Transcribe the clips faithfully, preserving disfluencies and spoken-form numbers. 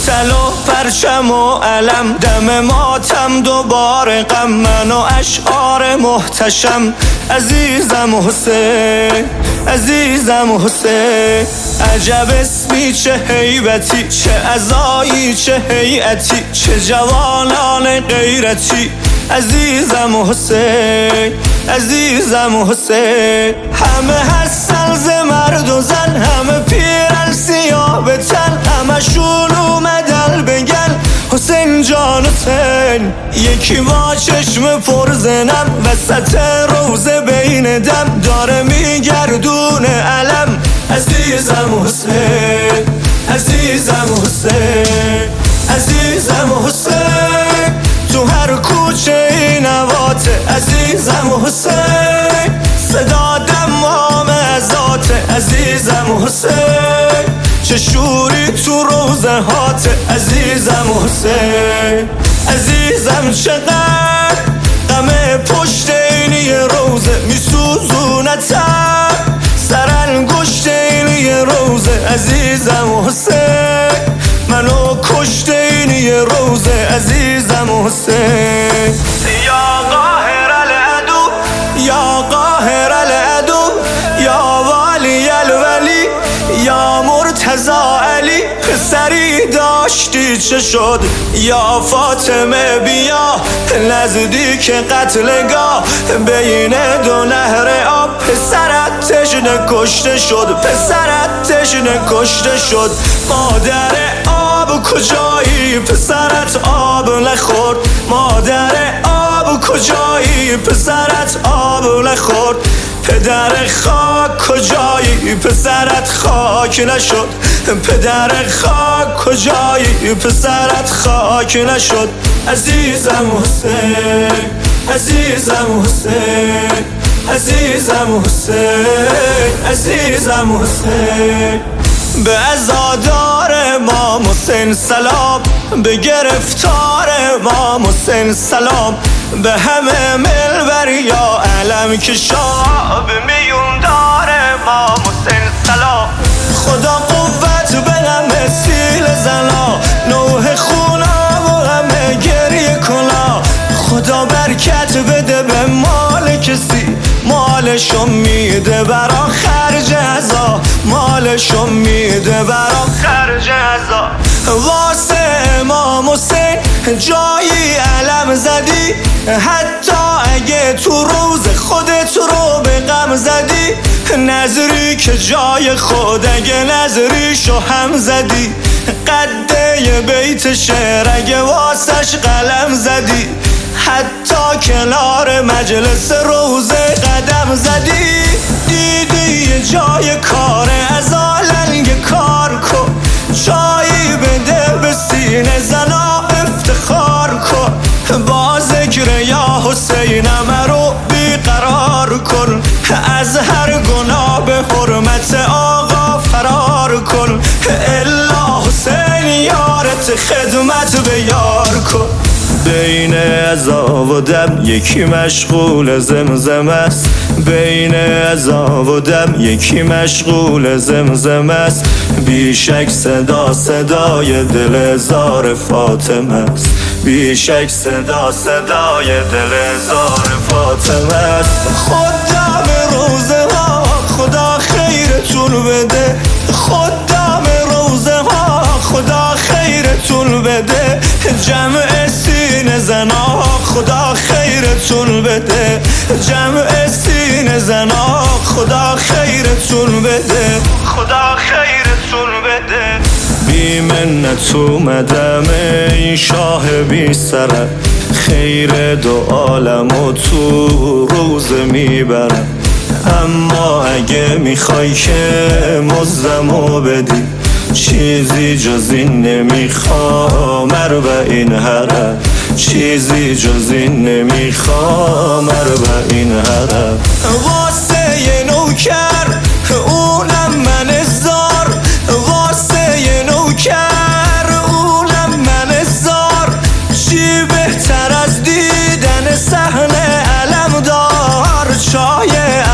مبتل و پرچم و علم، دم ماتم دوباره غم، من و اشعار محتشم. عزیزم حسین، عزیزم حسین، عجب اسمی چه هیبتی، چه عزایی چه هیئتی، چه جوانان غیرتی. عزیزم حسین، عزیزم حسین، همه هستن ز مرد و زن، همه پیرن سیاه به تن، همشون اومدن بگن حسین جان حسین. یکی با چشم پر زنم وسط روزه بین دم، داره میگردونه علم. عزیزم حسین، عزیزم حسین، عزیزم حسین، تو هر کوچه این نواته. عزیزم حسین، صدا دمام ازاته. عزیزم حسین، چه شوری تو روزه هاته. عزیزم حسین، عزیزم چقدر غم پشت اینی روزه، میسوزونتم سر انگشت اینی روزه. عزیزم حسین، منو کشت اینی روزه. عزیزم حسین، یا قاهر العدو، یا قاهر العدو، یا والی الولی، یا مرتضی علی. پسری داشتی چه شد یا فاطمه، بیا نزدیک قتلگاه بین دو نهر آب. پسرت تشنه کشته شد، پسرت تشنه کشته شد. مادر آب کجایی، پسرت آب نخورد. مادر آب کجایی، پسرت آب نخورد. پدر خاک کجایی، پسرت خاک نشد. پدر خاک کجایی، پسرت خاک نشد. عزیزم حسین، عزیزم حسین، عزیزم حسین، عزیزم حسین. به عزادار امام حسین سلام، به گرفتار امام حسین سلام، به همه ملبر یا علم کشا، به میوندار امام حسین سلام. خدا قوت به همه سیل زنا، نوح خونا و همه گریه کنا. خدا برکت بده به مال کسی، مالشو میده برا خرج عزا، مالشو میده برا خرج عزا. واسه امام حسین جایی علم زدی، حتی اگه تو روز خودت رو به غم زدی. نظری که جای خود اگه نظریشو هم زدی، قده بیت شعر اگه واسش قلم زدی، حتی کنار مجلس روزه قدم زدی. دیدی یه جای کار از آلنگ کار کن، جایی بده به سینه زنا افتخار کن. با ذکر یا حسینم رو بیقرار کن، از هر گناه به حرمت آقا فرار کن. الا حسین یارت خدمت به یار کن. بین عزا و دم یکی مشغول زمزم است، بین عزا و دم یکی مشغول زمزم است. بیشک صدا صدای دل زار فاطمه است، بیشک صدا صدای دل زار فاطمه است. خدا به روزه ها خدا خیرتون بده، خدا به روزه ها خدا خیرتون بده. جمع سینه زنا خدا خیرتون بده، جمع سینه زنا خدا خیرتون بده، خدا خیرتون بده. بی منت اومدم این شاه بی سرم، خیر دو عالم و تو روز میبرم. اما اگه میخوای که مزدمو بدی، چیزی جز این نمیخوام اربعین حرم، چیزی جز این نمیخوام اربعین حرم. واسه یه نوکر اونم من زار، واسه یه نوکر اونم من زار. چی بهتر از دیدن صحنه علمدار، چای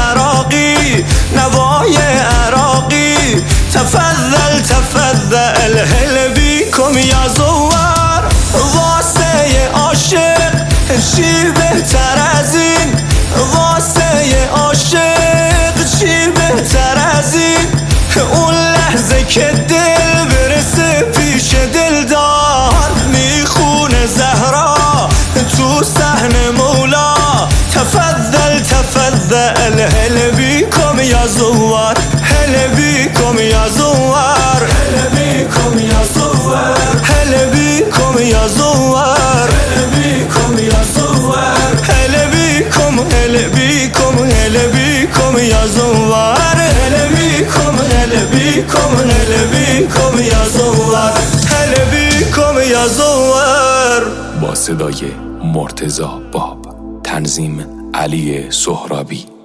عراقی نوای عراقی. تفضل تفضل الحلبی بیکم یا زوار واسه عاشق چی بهتر از این واسه عاشق چی بهتر از این اون لحظه که دل برسه پیش دلدار میخونه زهرا تو صحن مولا تفضل تفضل هل بیکم یا زوار هل بیکم یا زوار هل بیکم یا زوار هل بیکم یا زوار هل بیکم یا زوار هل بیکم هل بیکم هل بیکم یا زوار هل بیکم هل بیکم هل بیکم یا زوار هل بیکم یا زوار. با صدای مرتضی باب، تنظیم علی سهرابی.